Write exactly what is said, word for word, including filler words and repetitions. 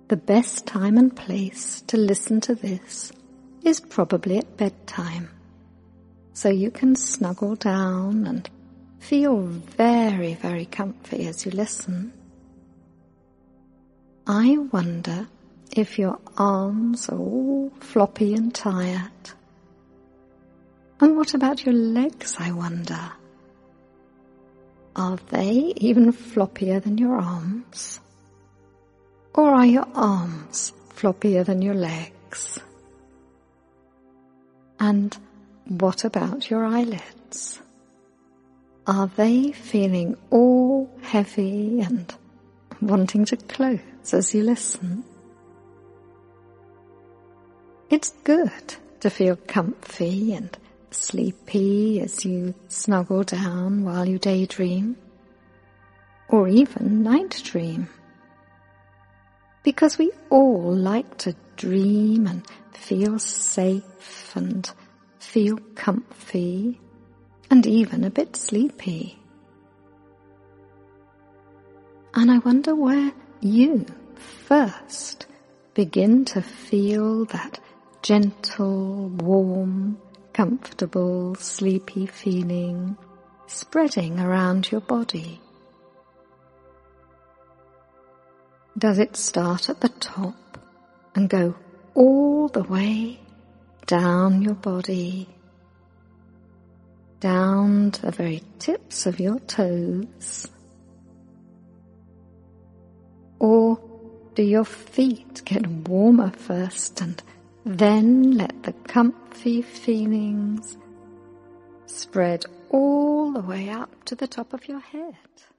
the best time and place to listen to this is probably at bedtime, so you can snuggle down and feel very, very comfy as you listen. I wonder if your arms are all floppy and tired. And what about your legs, I wonder? Are they even floppier than your arms? Or are your arms floppier than your legs? And what about your eyelids? Are they feeling all heavy and wanting to close as you listen? It's good to feel comfy and sleepy as you snuggle down while you daydream, or even night dream. Because we all like to dream and feel safe and feel comfy and even a bit sleepy. And I wonder where you first begin to feel that gentle, warm, comfortable, sleepy feeling spreading around your body. Does it start at the top and go all the way down your body, down to the very tips of your toes? Or do your feet get warmer first and then let the comfy feelings spread all the way up to the top of your head?